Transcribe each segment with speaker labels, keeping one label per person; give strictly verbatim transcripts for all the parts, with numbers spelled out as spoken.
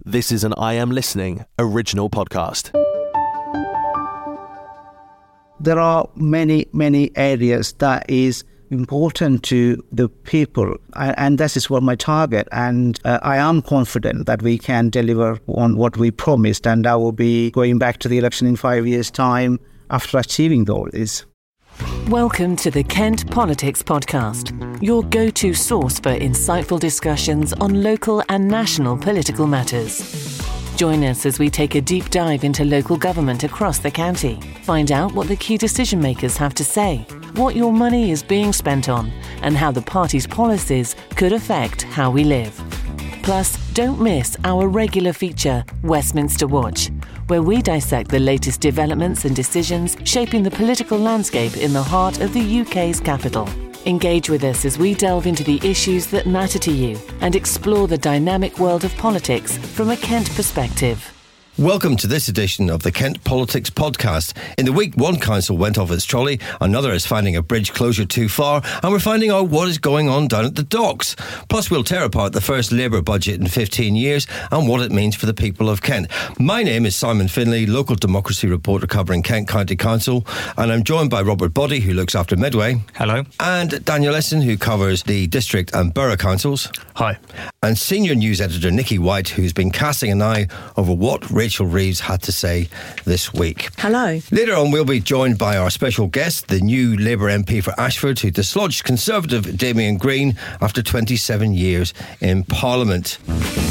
Speaker 1: This is an I Am Listening original podcast.
Speaker 2: There are many, many areas that is important to the people, and, and this is what my target, and uh, I am confident that we can deliver on what we promised, and I will be going back to the election in five years' time after achieving all this.
Speaker 3: Welcome to the Kent Politics Podcast, your go-to source for insightful discussions on local and national political matters. Join us as we take a deep dive into local government across the county. Find out what the key decision makers have to say, what your money is being spent on, and how the party's policies could affect how we live. Plus, don't miss our regular feature, Westminster Watch, where we dissect the latest developments and decisions shaping the political landscape in the heart of the U K's capital. Engage with us as we delve into the issues that matter to you and explore the dynamic world of politics from a Kent perspective.
Speaker 4: Welcome to this edition of the Kent Politics Podcast. In the week, one council went off its trolley, another is finding a bridge closure too far, and we're finding out what is going on down at the docks. Plus, we'll tear apart the first Labour budget in fifteen years and what it means for the people of Kent. My name is Simon Finlay, local democracy reporter covering Kent County Council, and I'm joined by Robert Boddy, who looks after Medway.
Speaker 5: Hello.
Speaker 4: And Daniel Esson, who covers the district and borough councils.
Speaker 5: Hi.
Speaker 4: And senior news editor Nikki White, who's been casting an eye over what Rachel Reeves had to say this week.
Speaker 6: Hello.
Speaker 4: Later on, we'll be joined by our special guest, the new Labour M P for Ashford, who dislodged Conservative Damien Green after twenty-seven years in Parliament.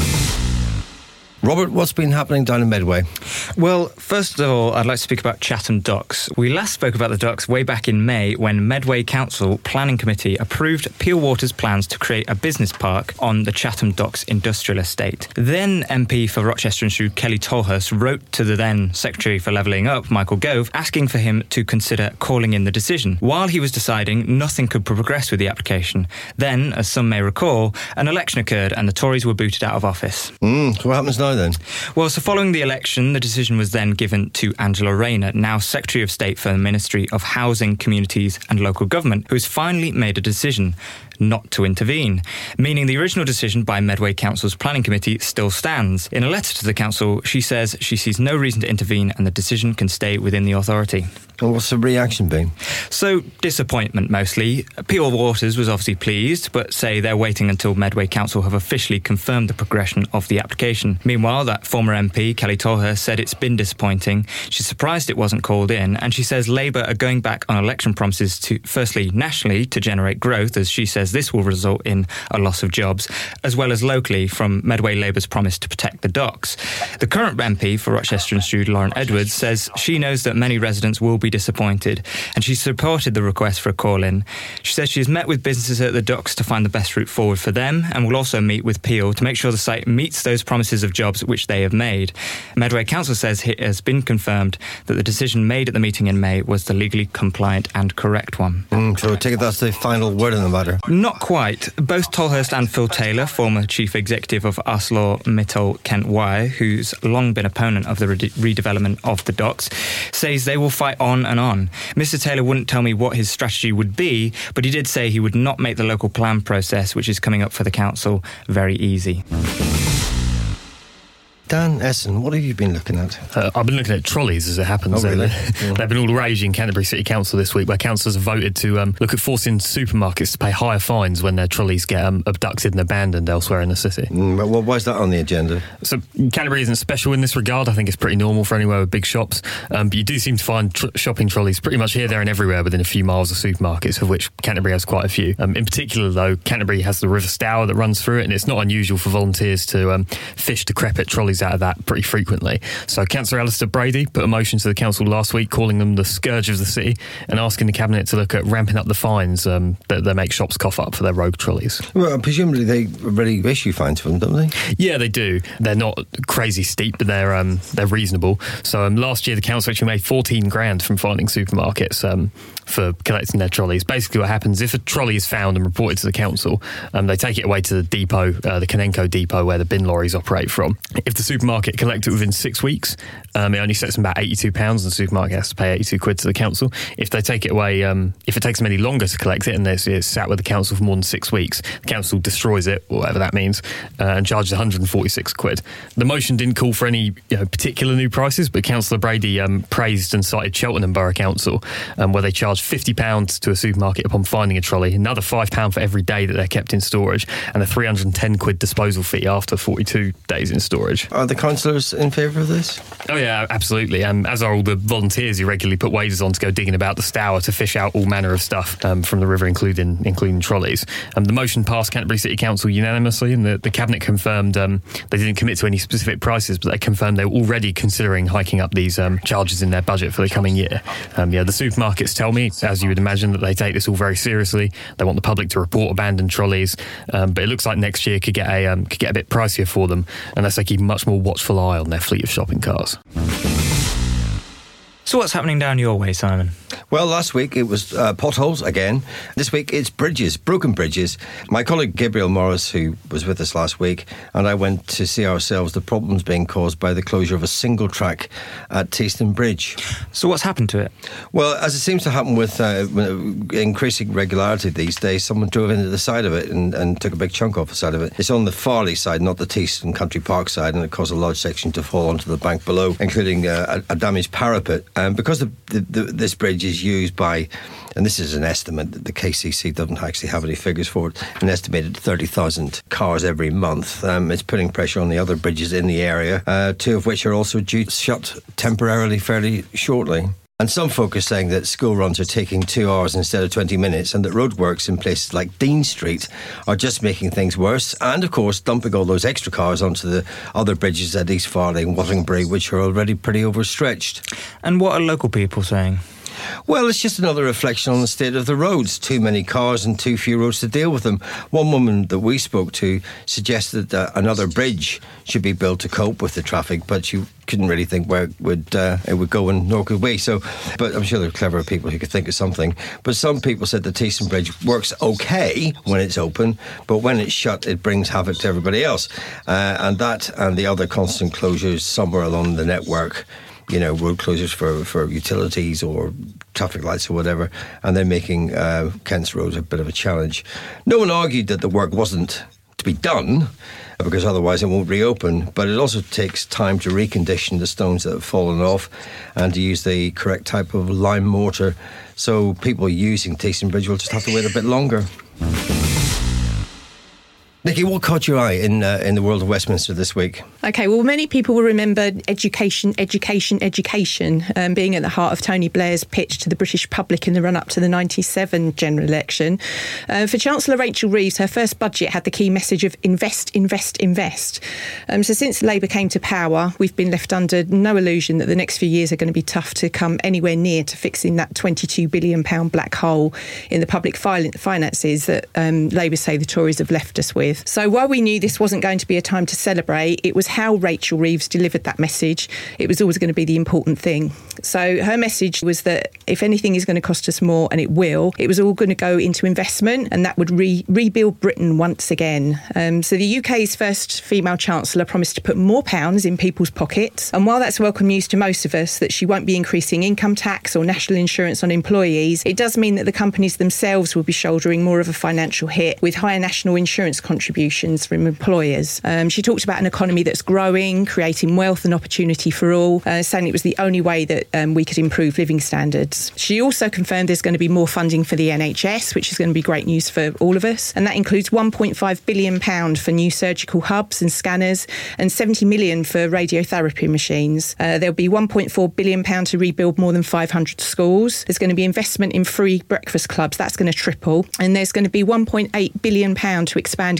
Speaker 4: Robert, what's been happening down in Medway?
Speaker 5: Well, first of all, I'd like to speak about Chatham Docks. We last spoke about the docks way back in May when Medway Council Planning Committee approved Peel Water's plans to create a business park on the Chatham Docks industrial estate. Then M P for Rochester and Shrewd Kelly Tolhurst wrote to the then Secretary for Levelling Up, Michael Gove, asking for him to consider calling in the decision. While he was deciding, nothing could progress with the application. Then, as some may recall, an election occurred and the Tories were booted out of office.
Speaker 4: Mm, so what happens now then?
Speaker 5: Well, so following the election, the decision was then given to Angela Rayner, now Secretary of State for the Ministry of Housing, Communities and Local Government, who has finally made a decision not to intervene, meaning the original decision by Medway Council's Planning Committee still stands. In a letter to the council, she says she sees no reason to intervene and the decision can stay within the authority.
Speaker 4: And what's the reaction been?
Speaker 5: So, disappointment mostly. Peel Waters was obviously pleased, but say they're waiting until Medway Council have officially confirmed the progression of the application. Meanwhile, that former M P, Kelly Tolhurst, said it's been disappointing. She's surprised it wasn't called in, and she says Labour are going back on election promises to, firstly, nationally to generate growth, as she says this will result in a loss of jobs, as well as locally from Medway Labour's promise to protect the docks. The current M P for Rochester and Shrewd, Lauren Edwards, says she knows that many residents will be disappointed, and she supported the request for a call-in. She says she's met with businesses at the docks to find the best route forward for them, and will also meet with Peel to make sure the site meets those promises of jobs which they have made. Medway Council says it has been confirmed that the decision made at the meeting in May was the legally compliant and correct one.
Speaker 4: Mm, so I take it that's the final word in the matter?
Speaker 5: Not quite. Both Tolhurst and Phil Taylor, former chief executive of ArcelorMittal Kent Wire, who's long been opponent of the re- redevelopment of the docks, says they will fight on and on. Mister Taylor wouldn't tell me what his strategy would be, but he did say he would not make the local plan process, which is coming up for the council, very easy.
Speaker 4: Dan Esson, what have you been looking at?
Speaker 7: Uh, I've been looking at trolleys as it happens.
Speaker 4: Oh, really?
Speaker 7: Yeah. They've been all the rage in Canterbury City Council this week, where councillors have voted to um, look at forcing supermarkets to pay higher fines when their trolleys get um, abducted and abandoned elsewhere in the city.
Speaker 4: Mm, well, why is that on the agenda?
Speaker 7: So Canterbury isn't special in this regard. I think it's pretty normal for anywhere with big shops. Um, but you do seem to find tr- shopping trolleys pretty much here, there and everywhere within a few miles of supermarkets, of which Canterbury has quite a few. Um, in particular, though, Canterbury has the River Stour that runs through it, and it's not unusual for volunteers to um, fish decrepit trolleys out of that pretty frequently. frequently. So Councillor Alistair Brady put a motion to the council last week calling them the scourge of the city and asking the Cabinet to look at ramping up the fines um, that they make shops cough up for their rogue trolleys.
Speaker 4: Well, presumably they already issue fines for them, don't they?
Speaker 7: Yeah, they do. They're not crazy steep, but they're um, they're reasonable. So um, last year the council actually made fourteen grand from fining supermarkets um, for collecting their trolleys. Basically what happens, if a trolley is found and reported to the council, um, they take it away to the depot, uh, the Canenco depot where the bin lorries operate from. If the supermarket collect it within six weeks, um, it only sets them about eighty-two pounds, and the supermarket has to pay eighty-two quid to the council. If they take it away, um, if it takes them any longer to collect it and it's, it's sat with the council for more than six weeks, the council destroys it, or whatever that means, uh, and charges one hundred forty-six quid. The motion didn't call for any you know, particular new prices, but Councillor Brady um, praised and cited Cheltenham Borough Council, um, where they charge fifty pounds to a supermarket upon finding a trolley, another five pounds for every day that they're kept in storage, and a three hundred ten quid disposal fee after forty-two days in storage.
Speaker 4: Are the councillors in favour of this?
Speaker 7: Oh yeah, absolutely. Um, as are all the volunteers who regularly put waders on to go digging about the Stour to fish out all manner of stuff um, from the river, including including trolleys. Um, the motion passed Canterbury City Council unanimously, and the, the Cabinet confirmed um, they didn't commit to any specific prices, but they confirmed they were already considering hiking up these um, charges in their budget for the coming year. Um, yeah, the supermarkets tell me, as you would imagine, that they take this all very seriously. They want the public to report abandoned trolleys, um, but it looks like next year could get a um, could get a bit pricier for them unless they keep a much more watchful eye on their fleet of shopping cars.
Speaker 5: So what's happening down your way, Simon?
Speaker 4: Well, last week it was uh, potholes again. This week it's bridges, broken bridges. My colleague Gabriel Morris, who was with us last week, and I went to see ourselves the problems being caused by the closure of a single track at Teeston Bridge.
Speaker 5: So what's happened to it?
Speaker 4: Well, as it seems to happen with uh, increasing regularity these days, someone drove into the side of it and, and took a big chunk off the side of it. It's on the Farley side, not the Teeston Country Park side, and it caused a large section to fall onto the bank below, including uh, a, a damaged parapet. Um, because the, the, the, this bridge is used by, and this is an estimate, that the K C C doesn't actually have any figures for it, an estimated thirty thousand cars every month. Um, it's putting pressure on the other bridges in the area, uh, two of which are also due to shut temporarily fairly shortly. And some folk are saying that school runs are taking two hours instead of twenty minutes, and that roadworks in places like Dean Street are just making things worse, and of course dumping all those extra cars onto the other bridges at East Farley and Wattingbury, which are already pretty overstretched.
Speaker 5: And what are local people saying?
Speaker 4: Well, it's just another reflection on the state of the roads. Too many cars and too few roads to deal with them. One woman that we spoke to suggested that another bridge should be built to cope with the traffic, but she couldn't really think where it would, uh, it would go, and nor could we. So, but I'm sure there are clever people who could think of something. But some people said the Teeston Bridge works okay when it's open, but when it's shut, it brings havoc to everybody else. Uh, and that and the other constant closures somewhere along the network, you know, road closures for, for utilities or traffic lights or whatever, and then making uh, Kent's roads a bit of a challenge. No one argued that the work wasn't to be done, because otherwise it won't reopen, but it also takes time to recondition the stones that have fallen off and to use the correct type of lime mortar, so people using Teeston Bridge will just have to wait a bit longer. Nikki, what caught your eye in uh, in the world of Westminster this week?
Speaker 6: OK, well, many people will remember education, education, education um, being at the heart of Tony Blair's pitch to the British public in the run-up to the ninety-seven general election. Uh, for Chancellor Rachel Reeves, her first budget had the key message of invest, invest, invest. Um, so since Labour came to power, we've been left under no illusion that the next few years are going to be tough to come anywhere near to fixing that twenty-two billion pounds black hole in the public finances that um, Labour say the Tories have left us with. So while we knew this wasn't going to be a time to celebrate, it was how Rachel Reeves delivered that message. It was always going to be the important thing. So her message was that if anything is going to cost us more, and it will, it was all going to go into investment, and that would re- rebuild Britain once again. Um, so the U K's first female Chancellor promised to put more pounds in people's pockets. And while that's welcome news to most of us, that she won't be increasing income tax or national insurance on employees, it does mean that the companies themselves will be shouldering more of a financial hit with higher national insurance contributions from employers. Um, she talked about an economy that's growing, creating wealth and opportunity for all, uh, saying it was the only way that um, we could improve living standards. She also confirmed there's going to be more funding for the N H S, which is going to be great news for all of us. And that includes one point five billion pounds for new surgical hubs and scanners, and seventy million pounds for radiotherapy machines. Uh, there'll be one point four billion pounds to rebuild more than five hundred schools. There's going to be investment in free breakfast clubs. That's going to triple. And there's going to be one point eight billion pounds to expand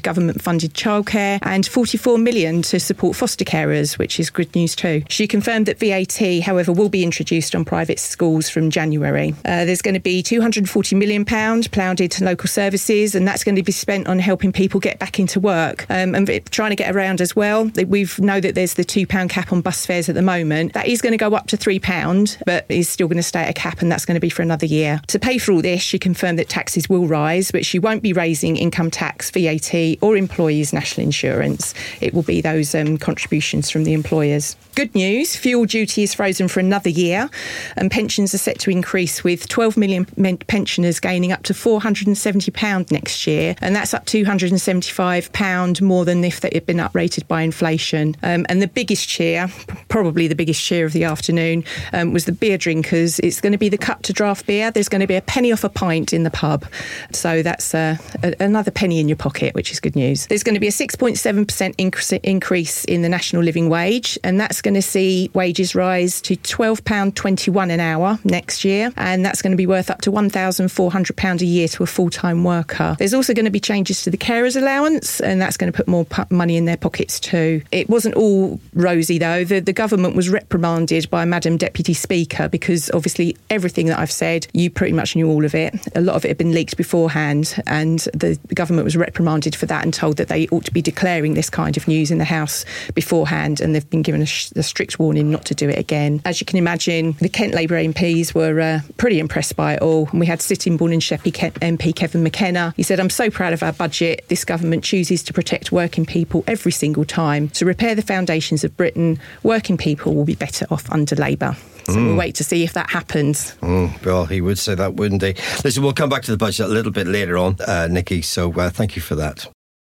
Speaker 6: government-funded childcare, and forty-four million to support foster carers, which is good news too. She confirmed that V A T, however, will be introduced on private schools from January. Uh, there's going to be two hundred forty million pounds ploughed into local services, and that's going to be spent on helping people get back into work um, and trying to get around as well. We know that there's the two pound cap on bus fares at the moment. That is going to go up to three pounds, but is still going to stay at a cap, and that's going to be for another year. To pay for all this, she confirmed that taxes will rise, but she won't be raising income tax, V A T or employees' national insurance. It will be those um, contributions from the employers. Good news, fuel duty is frozen for another year, and pensions are set to increase, with twelve million pensioners gaining up to four hundred seventy pounds next year, and that's up two hundred seventy-five pounds more than if it had been uprated by inflation. Um, and the biggest cheer, probably the biggest cheer of the afternoon, um, was the beer drinkers. It's going to be the cut to draft beer. There's going to be a penny off a pint in the pub, so that's uh, a, another penny in your pocket, which is good news. There's going to be a six point seven percent increase in the national living wage, and that's going to see wages rise to twelve pounds twenty-one an hour next year, and that's going to be worth up to one thousand four hundred pounds a year to a full-time worker. There's also going to be changes to the carers allowance, and that's going to put more pu- money in their pockets too. It wasn't all rosy though. The, the government was reprimanded by Madam Deputy Speaker because obviously everything that I've said, you pretty much knew all of it. A lot of it had been leaked beforehand, and the government was reprimanded for that and told that they ought to be declaring this kind of news in the House beforehand, and they've been given a, sh- a strict warning not to do it again. As you can imagine, the Kent Labour M Ps were uh, pretty impressed by it all. And we had Sittingbourne and Sheppey Kent M P Kevin McKenna. He said, "I'm so proud of our budget. This government chooses to protect working people every single time. To repair the foundations of Britain, working people will be better off under Labour." So mm. we'll wait to see if that happens.
Speaker 4: Mm, well, he would say that, wouldn't he? Listen, we'll come back to the budget a little bit later on, uh, Nikki, so uh, thank you for that.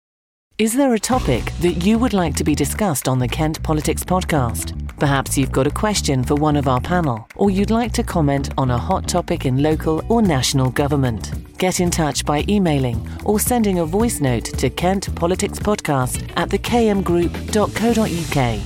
Speaker 3: Is there a topic that you would like to be discussed on the Kent Politics podcast? Perhaps you've got a question for one of our panel, or you'd like to comment on a hot topic in local or national government. Get in touch by emailing or sending a voice note to Kent Politics Podcast at the k m group dot co dot u k.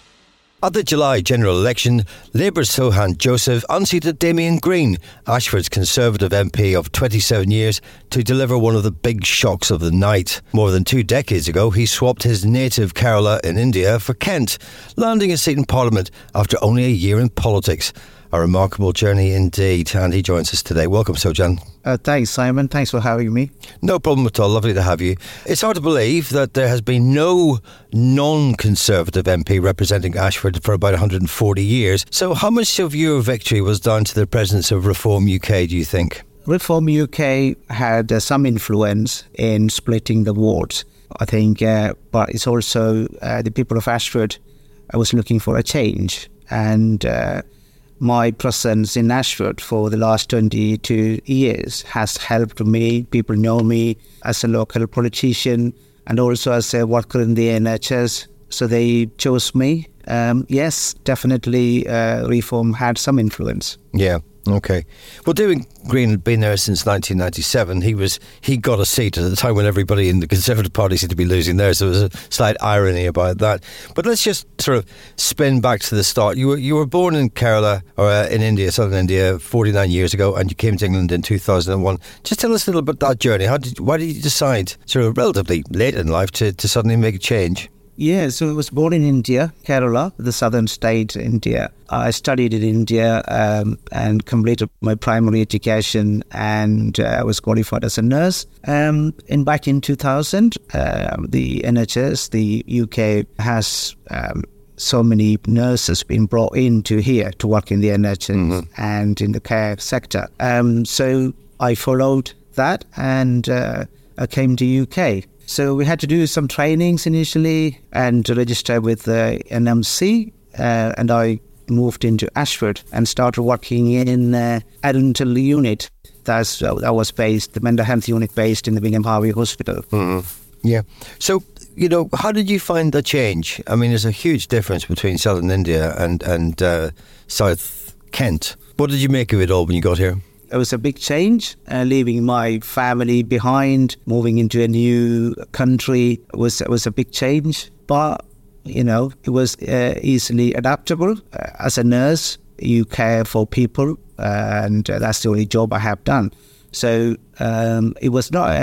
Speaker 4: At the July general election, Labour's Sohan Joseph unseated Damien Green, Ashford's Conservative M P of twenty-seven years, to deliver one of the big shocks of the night. More than two decades ago, he swapped his native Kerala in India for Kent, landing a seat in Parliament after only a year in politics. A remarkable journey indeed, and he joins us today. Welcome, Sohan.
Speaker 2: Uh, thanks, Simon. Thanks for having me.
Speaker 4: No problem at all. Lovely to have you. It's hard to believe that there has been no non-Conservative M P representing Ashford for about one hundred forty years. So how much of your victory was down to the presence of Reform U K, do you think?
Speaker 2: Reform U K had uh, some influence in splitting the votes, I think, uh, but it's also uh, the people of Ashford uh, was looking for a change, and uh, my presence in Ashford for the last twenty-two years has helped me. People know me as a local politician and also as a worker in the N H S, so they chose me. Um, yes, definitely uh, Reform had some influence.
Speaker 4: Yeah. Okay. Well, Damien Green had been there since nineteen ninety-seven. He was he got a seat at the time when everybody in the Conservative Party seemed to be losing theirs. So there was a slight irony about that. But let's just sort of spin back to the start. You were you were born in Kerala, or uh, in India, southern India, forty-nine years ago, and you came to England in two thousand one. Just tell us a little bit about that journey. How did why did you decide, sort of relatively late in life, to, to suddenly make a change?
Speaker 2: Yeah, so I was born in India, Kerala, the southern state, India. I studied in India um, and completed my primary education, and uh, I was qualified as a nurse. Um, and back in two thousand, uh, the N H S, the U K, has um, so many nurses been brought into here to work in the N H S mm-hmm. and in the care sector. Um, so I followed that, and uh, I came to U K. So we had to do some trainings initially and to register with the N M C, uh, and I moved into Ashford and started working in uh, Addental unit. That's uh, that was based, the mental health unit based in the William Harvey Hospital.
Speaker 4: Mm-hmm. Yeah. So, you know, how did you find the change? I mean, there's a huge difference between southern India and, and uh, South Kent. What did you make of it all when you got here?
Speaker 2: It was a big change, uh, leaving my family behind, moving into a new country was was a big change. But, you know, it was uh, easily adaptable. Uh, as a nurse, you care for people, uh, and uh, that's the only job I have done. So um, it was not a,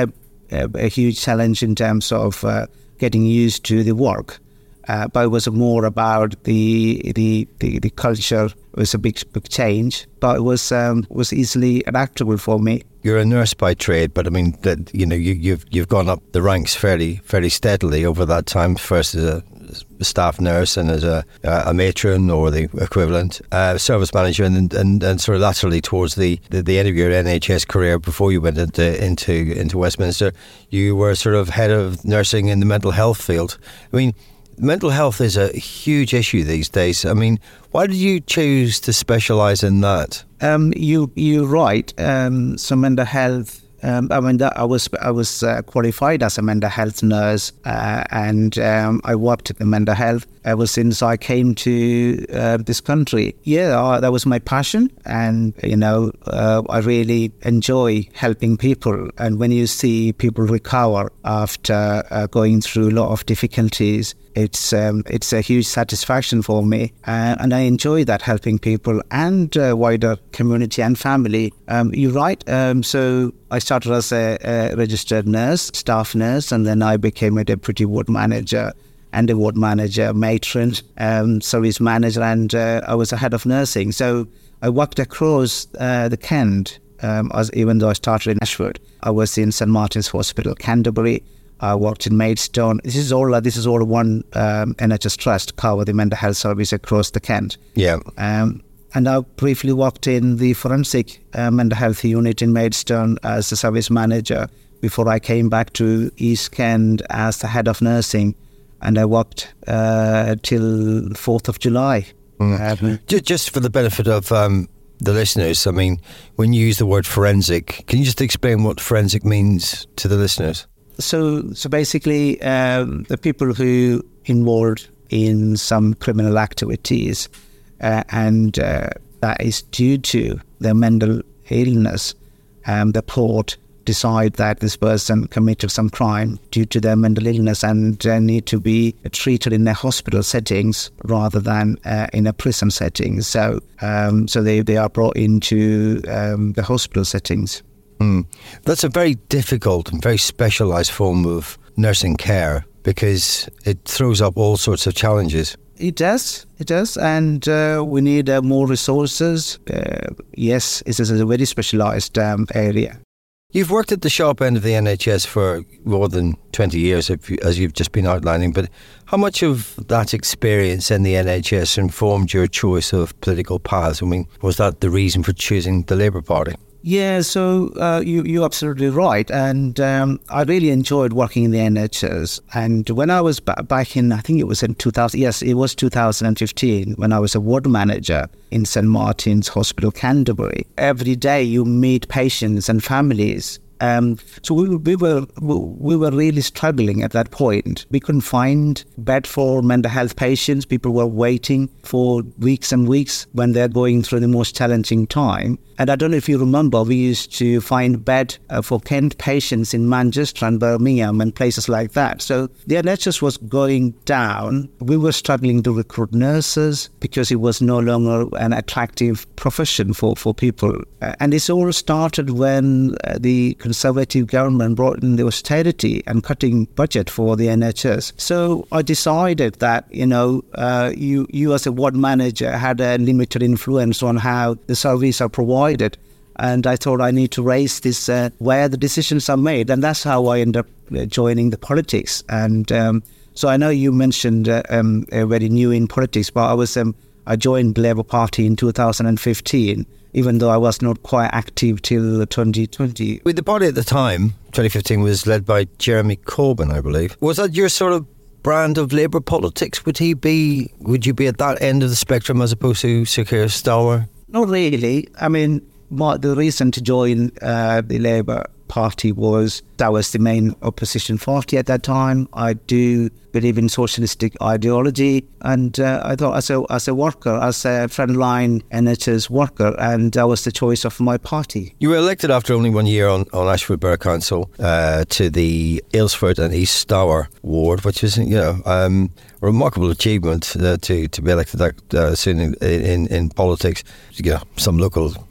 Speaker 2: a, a huge challenge in terms of uh, getting used to the work. Uh, but it was more about the the, the, the culture. It was a big big change, but it was um, was easily adaptable for me.
Speaker 4: You're a nurse by trade, but I mean that you know you, you've you've gone up the ranks fairly fairly steadily over that time. First as a staff nurse and as a a matron or the equivalent, uh, service manager, and, and and sort of laterally towards the, the, the end of your N H S career before you went into into into Westminster, you were sort of head of nursing in the mental health field. I mean, mental health is a huge issue these days. I mean, why did you choose to specialise in that?
Speaker 2: Um, you you're right. Um, so mental health. Um, I mean, I was I was uh, qualified as a mental health nurse, uh, and um, I worked in mental health ever since I came to uh, this country. Yeah, uh, that was my passion, and you know, uh, I really enjoy helping people. And when you see people recover after uh, going through a lot of difficulties, it's um, it's a huge satisfaction for me, uh, and I enjoy that, helping people and uh, wider community and family. Um, you're right. Um, so I started as a, a registered nurse, staff nurse, and then I became a deputy ward manager and a ward manager, matron, um, service manager, and uh, I was a head of nursing. So I worked across uh, the Kent, um, as, even though I started in Ashford. I was in Saint Martin's Hospital, Canterbury. I worked in Maidstone. This is all. Uh, this is all one um, N H S trust cover the mental health service across the Kent.
Speaker 4: Yeah.
Speaker 2: Um, and I briefly worked in the forensic uh, mental health unit in Maidstone as a service manager before I came back to East Kent as the head of nursing, and I worked uh, till fourth of July.
Speaker 4: Mm. Um, just, just for the benefit of um, the listeners, I mean, when you use the word forensic, can you just explain what forensic means to the listeners?
Speaker 2: So, so basically, um, the people who involved in some criminal activities, uh, and uh, that is due to their mental illness, um, the court decide that this person committed some crime due to their mental illness and uh, need to be treated in a hospital settings rather than uh, in a prison setting. So, um, so they they are brought into um, the hospital settings.
Speaker 4: Mm. That's a very difficult and very specialised form of nursing care because it throws up all sorts of challenges.
Speaker 2: It does, it does, and uh, we need uh, more resources. Uh, yes, it is a very specialised um, area.
Speaker 4: You've worked at the sharp end of the N H S for more than twenty years, as you've just been outlining, but how much of that experience in the N H S informed your choice of political paths? I mean, was that the reason for choosing the Labour Party?
Speaker 2: Yeah, so uh, you, you're absolutely right. And um, I really enjoyed working in the N H S. And when I was b- back in, I think it was in two thousand, yes, it was two thousand fifteen, when I was a ward manager in Saint Martin's Hospital, Canterbury. Every day you meet patients and families. Um, so we, we were we were really struggling at that point. We couldn't find bed for mental health patients. People were waiting for weeks and weeks when they're going through the most challenging time. And I don't know if you remember, we used to find bed uh, for Kent patients in Manchester and Birmingham and places like that. So the N H S was going down. We were struggling to recruit nurses because it was no longer an attractive profession for, for people. Uh, and this all started when uh, the Conservative government brought in the austerity and cutting budget for the N H S. So I decided that, you know, uh, you, you as a ward manager had a limited influence on how the services are provided. And I thought I need to raise this uh, where the decisions are made. And that's how I ended up joining the politics. And um, so I know you mentioned uh, um, uh, very new in politics, but I was um, I joined the Labour Party in two thousand fifteen, even though I was not quite active till twenty twenty.
Speaker 4: With the party at the time, twenty fifteen, was led by Jeremy Corbyn, I believe. Was that your sort of brand of Labour politics? Would he be? Would you be at that end of the spectrum as opposed to Sir Keir Starmer?
Speaker 2: Not really. I mean, my, the reason to join uh, the Labour Party was that was the main opposition party at that time. I do believe in socialistic ideology, and uh, I thought as a as a worker, as a frontline N H S worker, and that was the choice of my party.
Speaker 4: You were elected after only one year on, on Ashford Borough Council uh, to the Aylesford and East Stour ward, which is, you know, um, a remarkable achievement uh, to to be elected that uh, soon in, in in politics. You know, some local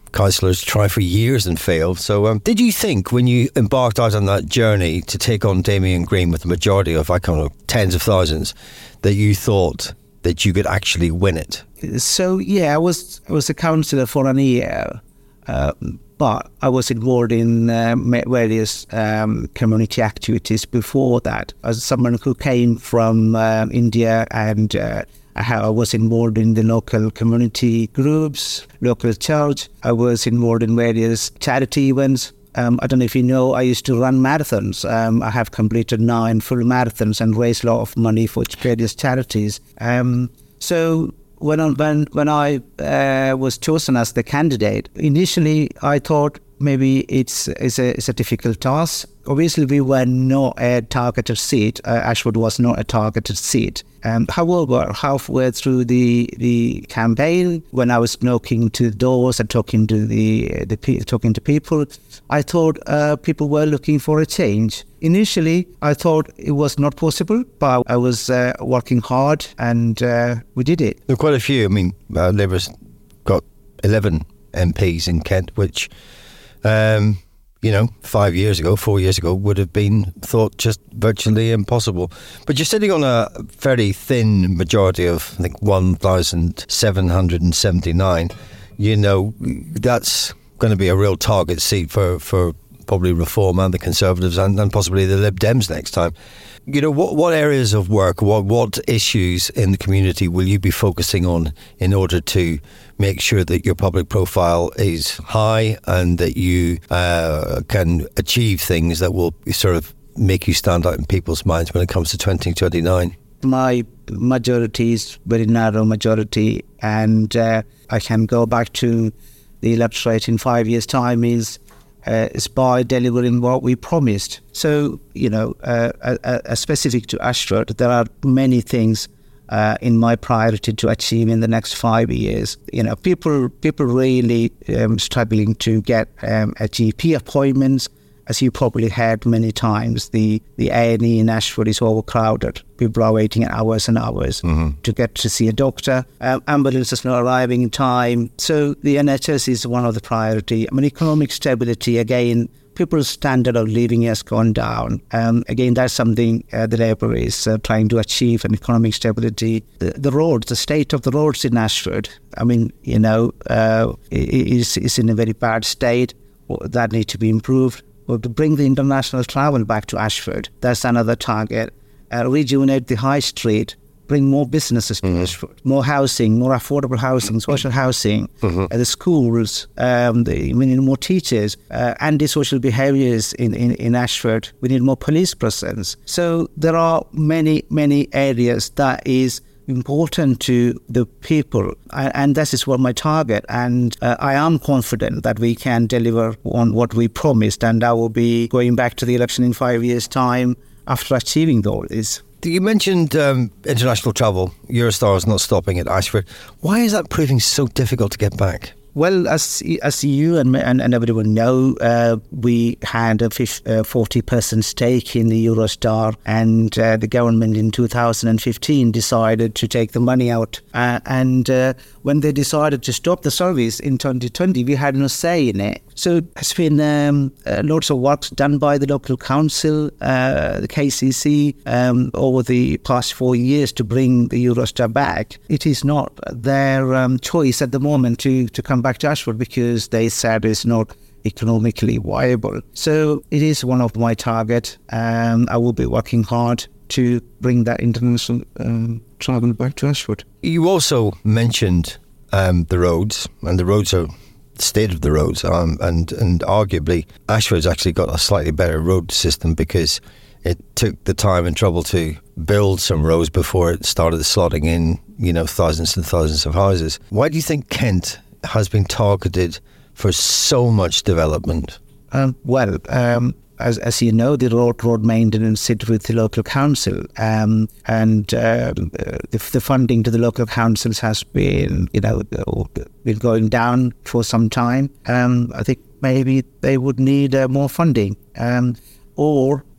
Speaker 4: councillors try for years and fail. So um, did you think when you embarked out on that journey to take on Damien Green with the majority of, I don't know, tens of thousands, that you thought that you could actually win it?
Speaker 2: So, yeah, I was I was a councillor for an year, uh, but I was involved in uh, various um, community activities before that. As someone who came from uh, India, and uh, I was involved in the local community groups, local church. I was involved in various charity events. Um, I don't know if you know, I used to run marathons. Um, I have completed nine full marathons and raised a lot of money for various charities. Um, so when I, when, when I uh, was chosen as the candidate, initially I thought maybe it's, it's, a, it's a difficult task. Obviously, we were not a targeted seat. Uh, Ashford was not a targeted seat. Um, however, halfway through the the campaign, when I was knocking to doors and talking to the the talking to people, I thought uh, people were looking for a change. Initially, I thought it was not possible, but I was uh, working hard, and uh, we did it.
Speaker 4: There are quite a few. I mean, uh, Labour's got eleven M Ps in Kent, which. Um, you know, five years ago, four years ago, would have been thought just virtually impossible. But you're sitting on a very thin majority of, I think, one thousand seven hundred seventy-nine. You know, that's going to be a real target seat for, for probably Reform and the Conservatives and, and possibly the Lib Dems next time. You know, what what areas of work, what what issues in the community will you be focusing on in order to make sure that your public profile is high and that you uh, can achieve things that will sort of make you stand out in people's minds when it comes to twenty twenty-nine?
Speaker 2: My majority is very narrow majority, and uh, I can go back to the electorate in five years' time is Uh, is by delivering what we promised. So, you know, uh, uh, uh, specific to Ashford, there are many things uh, in my priority to achieve in the next five years. You know, people people really um, struggling to get um, a G P appointments. As you probably heard many times, the, the A and E in Ashford is overcrowded. People are waiting hours and hours mm-hmm. to get to see a doctor. Um, ambulances not arriving in time. So the N H S is one of the priority. I mean, economic stability, again, people's standard of living has gone down. Um, again, that's something uh, the Labour is uh, trying to achieve, an economic stability. The, the roads, the state of the roads in Ashford, I mean, you know, uh, is, is in a very bad state. That needs to be improved. Or to bring the international travel back to Ashford. That's another target. Uh, rejuvenate the high street, bring more businesses to mm-hmm. Ashford, more housing, more affordable housing, social housing, mm-hmm. uh, the schools, um, the, we need more teachers, uh, antisocial behaviours in, in, in Ashford. We need more police presence. So there are many, many areas that is important to the people, and, and this is what my target, and uh, I am confident that we can deliver on what we promised, and I will be going back to the election in five years' time after achieving all this.
Speaker 4: You mentioned um, international travel. Eurostar is not stopping at Ashford. Why is that proving so difficult to get back?
Speaker 2: Well, as as you and and, and everyone know, uh, we had a forty percent stake in the Eurostar, and uh, the government in two thousand fifteen decided to take the money out. Uh, and uh, when they decided to stop the service in twenty twenty, we had no say in it. So there's been um, uh, lots of work done by the local council, uh, the K C C, um, over the past four years to bring the Eurostar back. It is not their um, choice at the moment to, to come back to Ashford because they said it's not economically viable. So it is one of my targets. Um, I will be working hard to bring that international um, travel back to Ashford.
Speaker 4: You also mentioned um, the roads, and the roads are state of the roads, um, and and arguably Ashford's actually got a slightly better road system because it took the time and trouble to build some roads before it started slotting in, you know, thousands and thousands of houses. Why do you think Kent has been targeted for so much development?
Speaker 2: Um, well, um, as, as you know, the road road maintenance sits with the local council, um, and uh, the, the funding to the local councils has been, you know, been going down for some time. Um, I think maybe they would need uh, more funding, um, or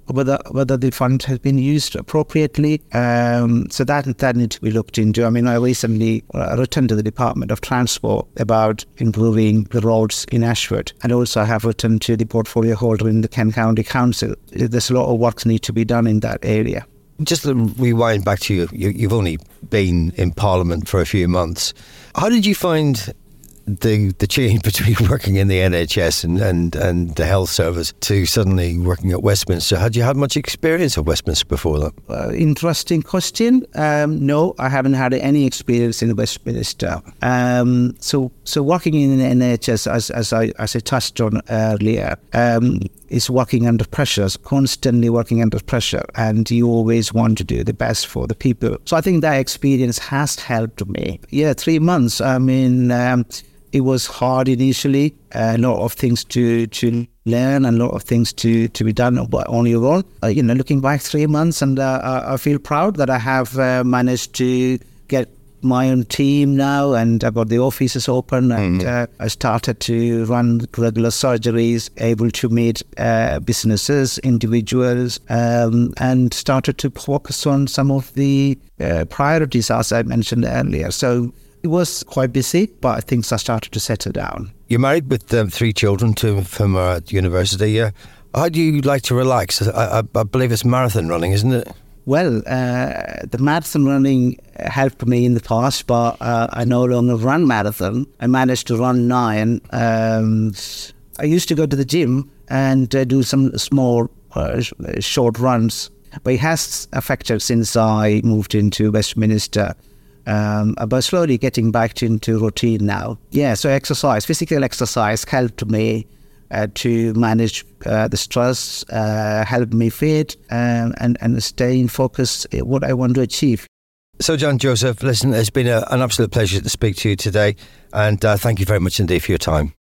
Speaker 2: whether whether the fund has been used appropriately. Um, so that that needs to be looked into. I mean, I recently uh, returned to the Department of Transport about improving the roads in Ashford, and also I have written to the portfolio holder in the Kent County Council. There's a lot of work need to be done in that area.
Speaker 4: Just to rewind back to you, you, you've only been in Parliament for a few months. How did you find the the change between working in the N H S and, and, and the health service to suddenly working at Westminster? Had you had much experience of Westminster before that?
Speaker 2: Uh, interesting question. Um, no, I haven't had any experience in Westminster. Um, so so working in the N H S, as, as, I, as I touched on earlier, um, is working under pressure, constantly working under pressure, and you always want to do the best for the people. So I think that experience has helped me. Yeah, three months. I mean, um, it was hard initially, uh, a lot of things to, to learn and a lot of things to, to be done on your own. Uh, you know, looking back three months, and uh, I feel proud that I have uh, managed to get my own team now, and I've got the offices open, and mm. uh, I started to run regular surgeries, able to meet uh, businesses, individuals, um, and started to focus on some of the uh, priorities, as I mentioned earlier. So it was quite busy, but things are started to settle down.
Speaker 4: You're married with um, three children, two of whom are at university. Uh, how do you like to relax? I, I, I believe it's marathon running, isn't it?
Speaker 2: Well, uh, the marathon running helped me in the past, but uh, I no longer run marathon. I managed to run nine. Um, I used to go to the gym and uh, do some small, uh, sh- short runs, but it has affected since I moved into Westminster. Um, but slowly getting back into routine now. Yeah, so exercise, physical exercise helped me uh, to manage uh, the stress, uh, helped me fit, um, and, and stay in focus what I want to achieve.
Speaker 4: So, John Joseph, listen, it's been a, an absolute pleasure to speak to you today, and uh, thank you very much indeed for your time.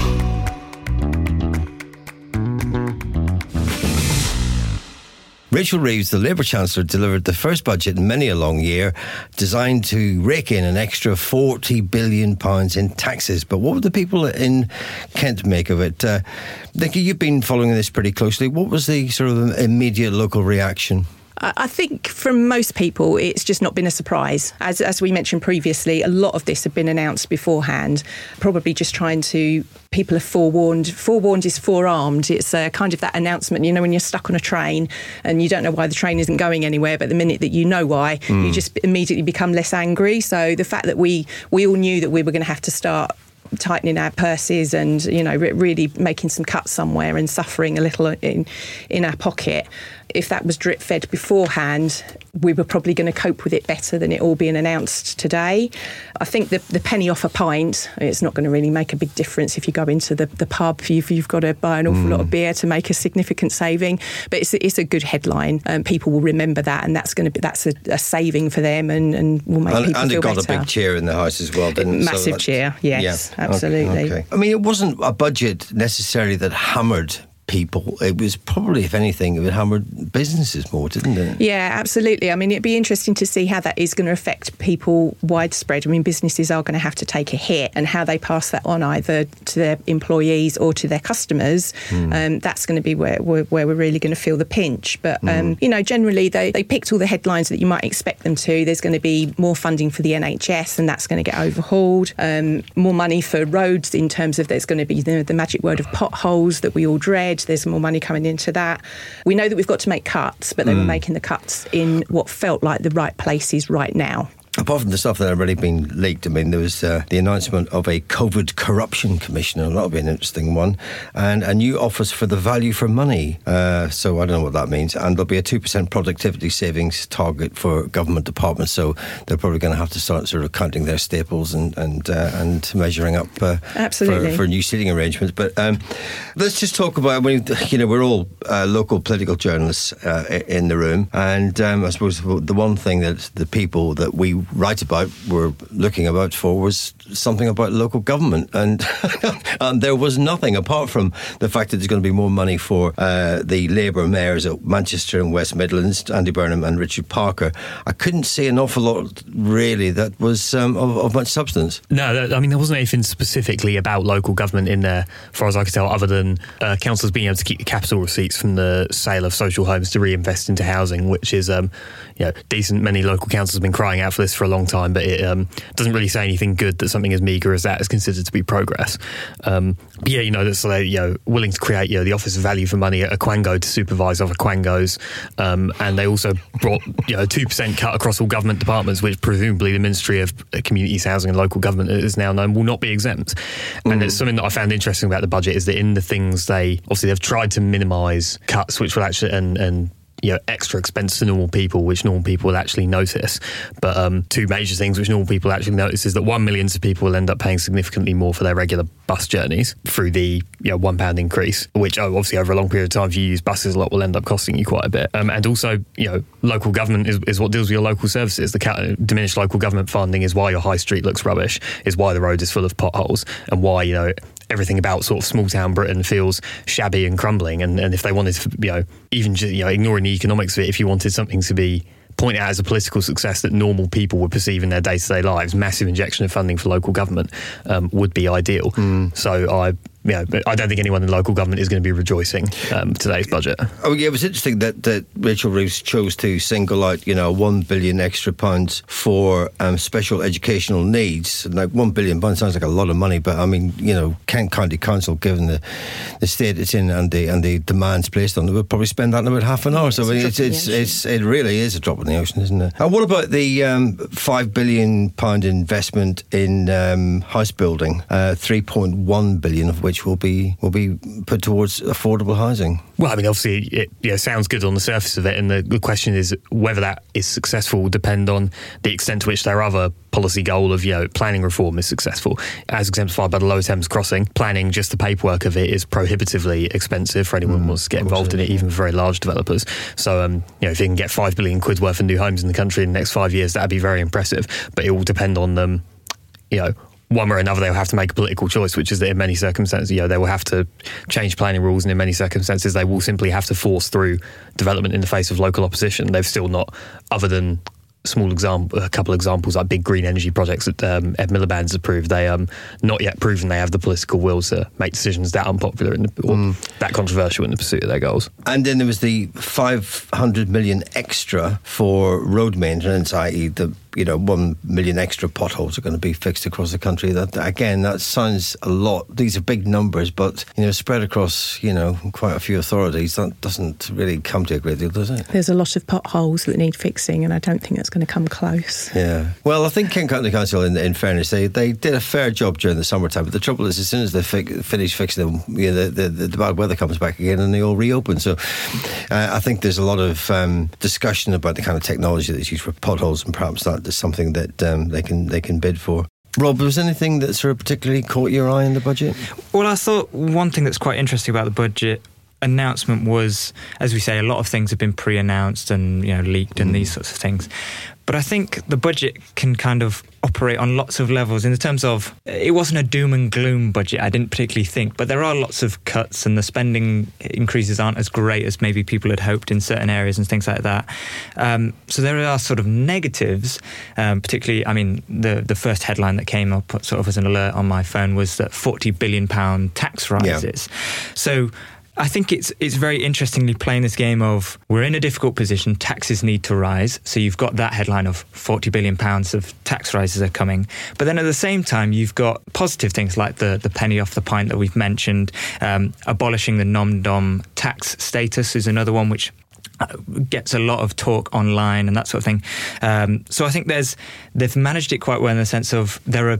Speaker 4: Rachel Reeves, the Labour Chancellor, delivered the first budget in many a long year, designed to rake in an extra forty billion pounds in taxes. But what would the people in Kent make of it? Uh, Nicky, you've been following this pretty closely. What was the sort of immediate local reaction?
Speaker 6: I think from most people, it's just not been a surprise. As as we mentioned previously, a lot of this had been announced beforehand, probably just trying to, people are forewarned. Forewarned is forearmed. It's uh, kind of that announcement, you know, when you're stuck on a train and you don't know why the train isn't going anywhere, but the minute that you know why, mm. you just immediately become less angry. So the fact that we, we all knew that we were going to have to start tightening our purses and, you know, re- really making some cuts somewhere and suffering a little in in our pocket. If that was drip fed beforehand, we were probably going to cope with it better than it all being announced today. I think the, the penny off a pint, it's not going to really make a big difference if you go into the, the pub, if you've got to buy an awful mm. lot of beer to make a significant saving. But it's, it's a good headline, and people will remember that, and that's going to be that's a, a saving for them, and, and will make
Speaker 4: and,
Speaker 6: people
Speaker 4: and
Speaker 6: feel better.
Speaker 4: And it got a big cheer in the House as well, didn't it?
Speaker 6: Massive
Speaker 4: so
Speaker 6: cheer, yes, yeah. Absolutely.
Speaker 4: Okay, okay. I mean, it wasn't a budget necessarily that hammered people. It was probably, if anything, it hammered businesses more, didn't it?
Speaker 6: Yeah, absolutely. I mean, it'd be interesting to see how that is going to affect people widespread. I mean, businesses are going to have to take a hit, and how they pass that on either to their employees or to their customers. Mm. Um, that's going to be where, where, where we're really going to feel the pinch. But, um, mm. you know, generally they, they picked all the headlines that you might expect them to. There's going to be more funding for the N H S, and that's going to get overhauled. Um, more money for roads, in terms of there's going to be the, the magic word of potholes that we all dread. There's more money coming into that. We know that we've got to make cuts, but they mm. were making the cuts in what felt like the right places right now.
Speaker 4: Apart from the stuff that had already been leaked, I mean, there was uh, the announcement of a COVID corruption commissioner. That'll be an interesting one. And a new office for the value for money. Uh, so I don't know what that means. And there'll be a two percent productivity savings target for government departments. So they're probably going to have to start sort of counting their staples and and, uh, and measuring up uh,
Speaker 6: Absolutely.
Speaker 4: For, for new seating arrangements. But um, let's just talk about, I mean, you know, we're all uh, local political journalists uh, in the room. And um, I suppose the one thing that the people that we write about, were looking about for, was something about local government. And, and there was nothing apart from the fact that there's going to be more money for uh, the Labour mayors at Manchester and West Midlands, Andy Burnham and Richard Parker. I couldn't see an awful lot, really, that was um, of, of much substance.
Speaker 7: No, I mean, there wasn't anything specifically about local government in there, as far as I could tell, other than uh, councils being able to keep the capital receipts from the sale of social homes to reinvest into housing, which is um, you know, decent. Many local councils have been crying out for this for a long time, but it um, doesn't really say anything good that something as meagre as that is considered to be progress. Um, yeah, you know, that's uh, you know, willing to create you know, the Office of Value for Money at Aquango to supervise other Quangos, um, and they also brought you know, a two percent cut across all government departments, which presumably the Ministry of Communities, Housing and Local Government is now known will not be exempt. Mm. And it's something that I found interesting about the budget is that in the things they, obviously they've tried to minimise cuts which will actually, and, and you know, extra expense to normal people, which normal people will actually notice. But um, two major things which normal people actually notice is that one million of people will end up paying significantly more for their regular bus journeys through the you know, one pound increase, which oh, obviously over a long period of time, if you use buses a lot, will end up costing you quite a bit. Um, and also, you know, local government is, is what deals with your local services. The ca- diminished local government funding is why your high street looks rubbish, is why the road is full of potholes, and why, you know, everything about sort of small town Britain feels shabby and crumbling. And, and if they wanted to, you know, even just, you know, ignoring the economics of it, if you wanted something to be pointed out as a political success that normal people would perceive in their day-to-day lives, massive injection of funding for local government um, would be ideal. Mm. So I... you know, I don't think anyone in local government is going to be rejoicing um, today's budget.
Speaker 4: Oh, yeah, it was interesting that, that Rachel Reeves chose to single out, you know, one billion extra pounds for um, special educational needs. Like one billion pounds sounds like a lot of money, but I mean, you know, Kent County Council, given the, the state it's in and the and the demands placed on it, would probably spend that in about half an hour. So it's it's, it's, it's it really is a drop in the ocean, isn't it? And what about the um, five billion pound investment in um, house building? Uh, three point one billion of which will be will be put towards affordable housing.
Speaker 7: Well, I mean, obviously, it you know, sounds good on the surface of it, and the, the question is whether that is successful will depend on the extent to which their other policy goal of, you know, planning reform is successful. As exemplified by the Lower Thames Crossing, planning, just the paperwork of it, is prohibitively expensive for anyone mm, who wants to get involved in it, even for very large developers. So, um, you know, if you can get five billion quid worth of new homes in the country in the next five years, that'd be very impressive. But it will depend on them, you know, one way or another, they'll have to make a political choice, which is that in many circumstances, you know, they will have to change planning rules, and in many circumstances, they will simply have to force through development in the face of local opposition. They've still not, other than small example, a couple of examples like big green energy projects that um, Ed Miliband has approved, they um not yet proven they have the political will to make decisions that unpopular in the, or mm. that controversial in the pursuit of their goals. And
Speaker 4: then there was the five hundred million extra for road maintenance, that is the you know, one million extra potholes are going to be fixed across the country. That, again, that sounds a lot. These are big numbers, but, you know, spread across, you know, quite a few authorities, that doesn't really come to a great deal, does it?
Speaker 6: There's a lot of potholes that need fixing, and I don't think that's going to come close.
Speaker 4: Yeah. Well, I think Kent County Council, in, in fairness, they, they did a fair job during the summertime, but the trouble is, as soon as they fi- finish fixing them, you know, the, the, the bad weather comes back again and they all reopen. So uh, I think there's a lot of um, discussion about the kind of technology that's used for potholes, and perhaps that is something that um, they can they can bid for. Rob, was anything that sort of particularly caught your eye in the budget?
Speaker 5: Well, I thought one thing that's quite interesting about the budget announcement was, as we say, a lot of things have been pre-announced and, you know, leaked and mm. these sorts of things. But I think the budget can kind of operate on lots of levels in the terms of, it wasn't a doom and gloom budget, I didn't particularly think, but there are lots of cuts and the spending increases aren't as great as maybe people had hoped in certain areas and things like that. Um, so there are sort of negatives, um, particularly, I mean, the, the first headline that came up sort of as an alert on my phone was that forty billion pounds tax rises. Yeah. So I think it's it's very interestingly playing this game of, we're in a difficult position, taxes need to rise. So you've got that headline of forty billion pounds of tax rises are coming. But then at the same time, you've got positive things like the, the penny off the pint that we've mentioned. Um, abolishing the nom-dom tax status is another one which gets a lot of talk online and that sort of thing. Um, so I think there's they've managed it quite well in the sense of there are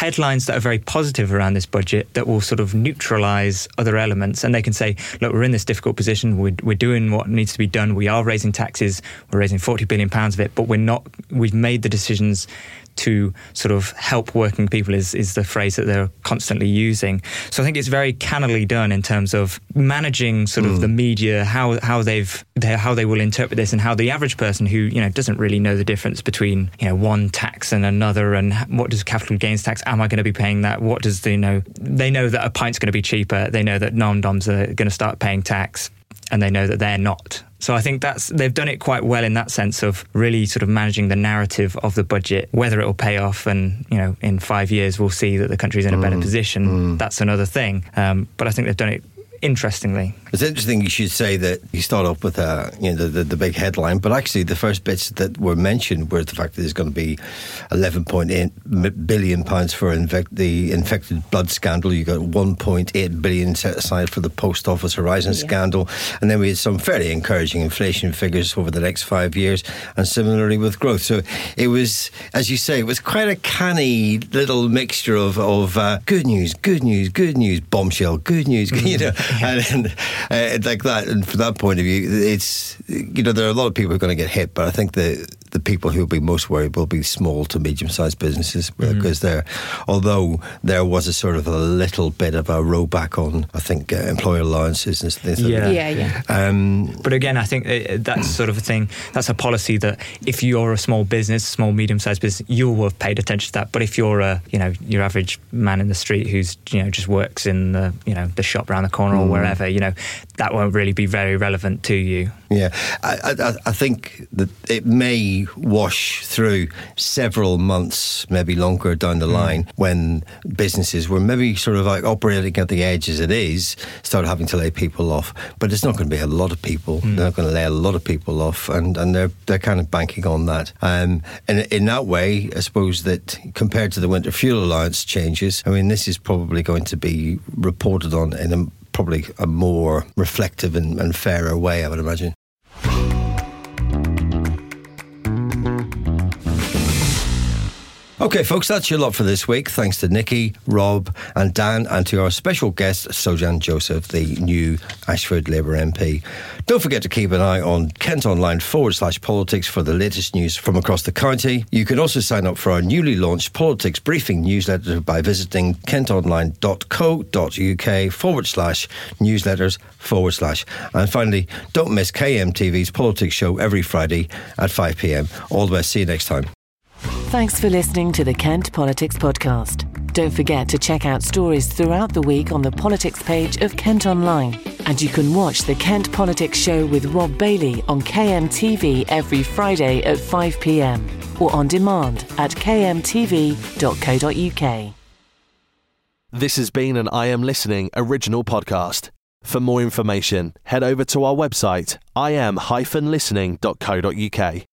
Speaker 5: headlines that are very positive around this budget that will sort of neutralise other elements, and they can say, look, we're in this difficult position, we're, we're doing what needs to be done, we are raising taxes, we're raising forty billion pounds of it, but we're not, we've made the decisions to sort of help working people is, is the phrase that they're constantly using. So I think it's very cannily done in terms of managing sort of mm. the media, how how they've how they will interpret this, and how the average person who, you know, doesn't really know the difference between, you know, one tax and another, and what does capital gains tax, am I going to be paying that? What does they know? They know that a pint's going to be cheaper. They know that non-doms are going to start paying tax, and they know that they're not. So I think that's they've done it quite well in that sense of really sort of managing the narrative of the budget. Whether it will pay off, and, you know, in five years we'll see that the country's in a better mm. position. Mm. That's another thing. Um, but I think they've done it interestingly.
Speaker 4: It's interesting you should say that you start off with uh, you know, the, the, the big headline, but actually the first bits that were mentioned were the fact that there's going to be eleven point eight billion pounds for infect, the infected blood scandal. You got one point eight billion set aside for the Post Office Horizon yeah. scandal, and then we had some fairly encouraging inflation figures over the next five years, and similarly with growth. So it was, as you say, it was quite a canny little mixture of, of uh, good news, good news, good news, bombshell, good news, you know. And, and uh, like that, and from that point of view, it's, you know, there are a lot of people who are going to get hit, but I think the the people who will be most worried will be small to medium-sized businesses, mm-hmm. because they're, although there was a sort of a little bit of a rollback on, I think, uh, employer allowances and things like
Speaker 5: yeah.
Speaker 4: that.
Speaker 6: Yeah, yeah.
Speaker 4: Um,
Speaker 5: but again, I think uh, that's sort of a thing, that's a policy that if you're a small business, small, medium-sized business, you will have paid attention to that. But if you're a, you know, your average man in the street who's, you know, just works in the, you know, the shop around the corner mm. or wherever, you know, that won't really be very relevant to you.
Speaker 4: Yeah, I, I, I think that it may wash through several months, maybe longer down the line, mm. when businesses were maybe sort of like operating at the edge as it is, start having to lay people off. But it's not going to be a lot of people. Mm. They're not going to lay a lot of people off, and, and they're they're kind of banking on that. Um, and in that way, I suppose that compared to the winter fuel allowance changes, I mean, this is probably going to be reported on in a probably a more reflective and, and fairer way, I would imagine. Okay, folks, that's your lot for this week. Thanks to Nikki, Rob and Dan, and to our special guest, Sojan Joseph, the new Ashford Labour M P. Don't forget to keep an eye on kentonline forward slash politics for the latest news from across the county. You can also sign up for our newly launched Politics Briefing newsletter by visiting kentonline.co.uk forward slash newsletters forward slash. And finally, don't miss K M T V's Politics Show every Friday at five p.m. All the best. See you next time.
Speaker 3: Thanks for listening to the Kent Politics Podcast. Don't forget to check out stories throughout the week on the politics page of Kent Online. And you can watch the Kent Politics Show with Rob Bailey on K M T V every Friday at five p.m. or on demand at k m t v dot co dot u k.
Speaker 1: This has been an I Am Listening original podcast. For more information, head over to our website, i am dash listening dot co dot u k.